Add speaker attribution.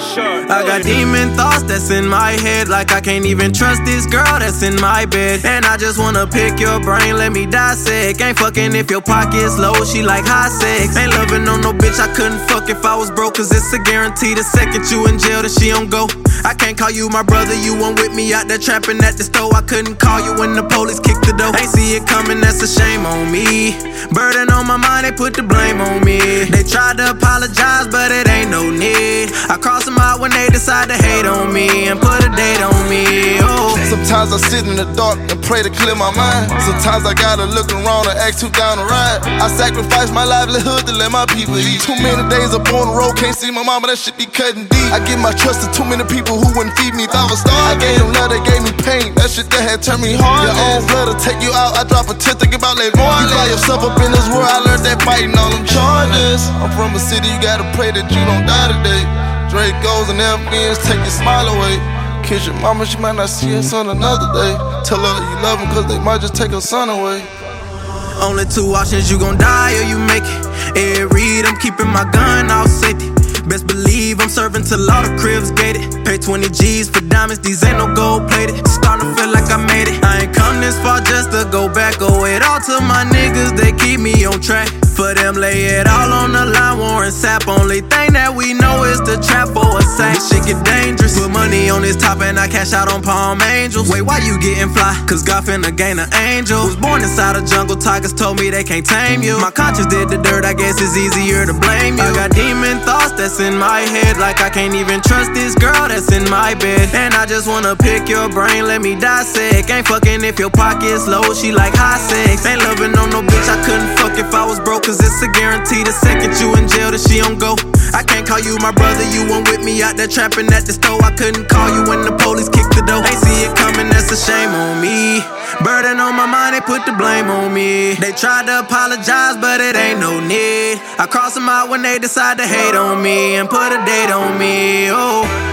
Speaker 1: I got demon thoughts that's in my head, like I can't even trust this girl that's in my bed. And I just wanna pick your brain, let me dissect. Ain't fucking if your pocket's low, she like high sex. Ain't loving on no bitch, I couldn't fuck if I was broke, cause it's a guarantee the second you in jail that she don't go. I can't call you my brother, you weren't with me out there trapping at the store. I couldn't call you when the police kicked the door. Ain't see it coming, that's a shame on me. Burden on my mind, they put the blame on me. They tried to apologize, but it ain't no need. I cross them out when they decide to hate on me and put a date on me. Oh.
Speaker 2: Sometimes I sit in the dark and pray to clear my mind. Sometimes I gotta look around and act too down to ride. I sacrifice my livelihood to let my people eat. Too many days up on the road, can't see my mama, that shit be cutting deep. I give my trust to too many people who wouldn't feed me if I was starving. I gave them love, they gave me pain, that shit that had turned me hard. Your own blood will take you out, I drop a 10, think about that boy. You fly yourself up in this world, I learned that fighting all them charges. I'm from a city, you gotta pray that you don't die today. Drake goes and FBNs take your smile away. Kiss your mama, she might not see her son another day. Tell her you love him, cause they might just take her son away.
Speaker 1: Only two options, you gon' die or you make it. Ed Reed, I'm keeping my gun all safety. Best believe I'm serving till all the cribs gated. Pay 20 G's for diamonds, these ain't no gold plated. Starting to feel like I made it. I ain't come this far just to go back. Owe it all to my niggas, they keep me on track. For them, lay it all on the line, Warren Sapp. Only thing that we know is the trap for a sack. This shit get dangerous. Put money on this top and I cash out on Palm Angels. Wait, why you getting fly? Cause God finna gain an angel. Was born inside a jungle, tigers told me they can't tame you. My conscience did the dirt, I guess it's easier to blame you. I got demon thoughts that's in my head, like I can't even trust this girl that's in my bed. And I just wanna pick your brain, let me dissect. Ain't fucking if your pocket's low, she like high sex. Ain't loving on no bitch, I couldn't fuck if I was broke, cause it's a guarantee the second you in jail that she don't go. I can't call you my brother, you weren't with me out there trapping at the store. I couldn't call you when the police kicked the door. Ain't see it coming, that's a shame on me. Burden on my mind, they put the blame on me. They tried to apologize, but it ain't no need. I cross them out when they decide to hate on me and put a date on me. Oh.